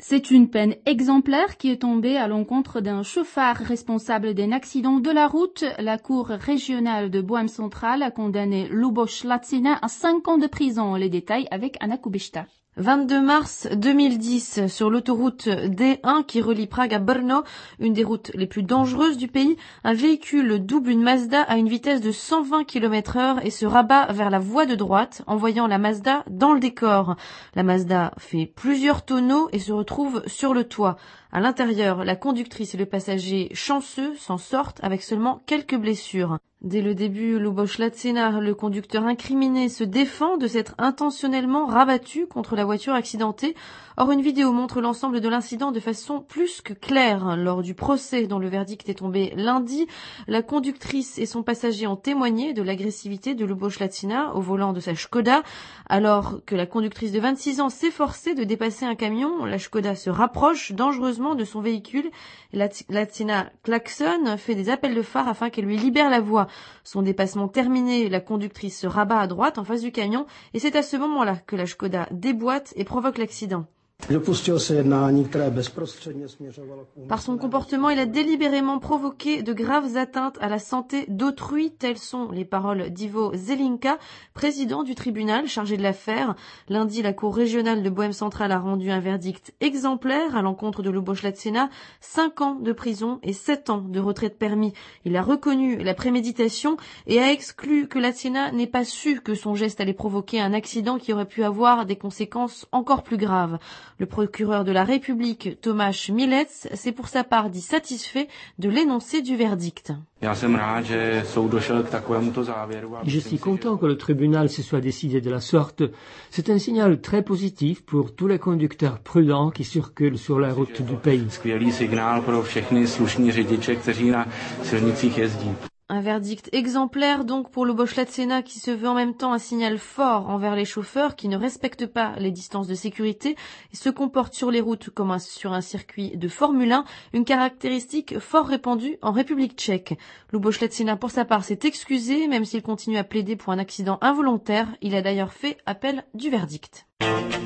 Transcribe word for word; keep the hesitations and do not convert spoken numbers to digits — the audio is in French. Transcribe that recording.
C'est une peine exemplaire qui est tombée à l'encontre d'un chauffard responsable d'un accident de la route. La Cour régionale de Bohême centrale a condamné Luboš Lačina à cinq ans de prison. Les détails avec Anna Kubishta. vingt-deux mars deux mille dix, sur l'autoroute D un qui relie Prague à Brno, une des routes les plus dangereuses du pays, un véhicule double une Mazda à une vitesse de cent vingt kilomètres heure et se rabat vers la voie de droite, envoyant la Mazda dans le décor. La Mazda fait plusieurs tonneaux et se retrouve sur le toit. À l'intérieur, la conductrice et le passager chanceux s'en sortent avec seulement quelques blessures. Dès le début, Luboš Lačina, le conducteur incriminé, se défend de s'être intentionnellement rabattu contre la voiture accidentée. Or, une vidéo montre l'ensemble de l'incident de façon plus que claire. Lors du procès dont le verdict est tombé lundi, la conductrice et son passager ont témoigné de l'agressivité de Luboš Lačina au volant de sa Škoda. Alors que la conductrice de vingt-six ans s'efforçait de dépasser un camion, la Škoda se rapproche dangereusement de son véhicule. Lačina klaxonne, fait des appels de phare afin qu'elle lui libère la voie. Son dépassement terminé, la conductrice se rabat à droite en face du camion et c'est à ce moment-là que la Škoda déboîte et provoque l'accident. Par son comportement, il a délibérément provoqué de graves atteintes à la santé d'autrui, telles sont les paroles d'Ivo Zelinka, président du tribunal chargé de l'affaire. Lundi, la Cour régionale de Bohême centrale a rendu un verdict exemplaire à l'encontre de Luboš Lačina, cinq ans de prison et sept ans de retrait de permis. Il a reconnu la préméditation et a exclu que Lačina n'ait pas su que son geste allait provoquer un accident qui aurait pu avoir des conséquences encore plus graves. Le procureur de la République, Tomáš Milec, s'est pour sa part dit satisfait de l'énoncé du verdict. Je suis content que le tribunal se soit décidé de la sorte. C'est un signal très positif pour tous les conducteurs prudents qui circulent sur la route du pays. Un verdict exemplaire donc pour Luboš Lačina qui se veut en même temps un signal fort envers les chauffeurs qui ne respectent pas les distances de sécurité et se comportent sur les routes comme un, sur un circuit de Formule un, une caractéristique fort répandue en République tchèque. Luboš Lačina pour sa part s'est excusé même s'il continue à plaider pour un accident involontaire. Il a d'ailleurs fait appel du verdict.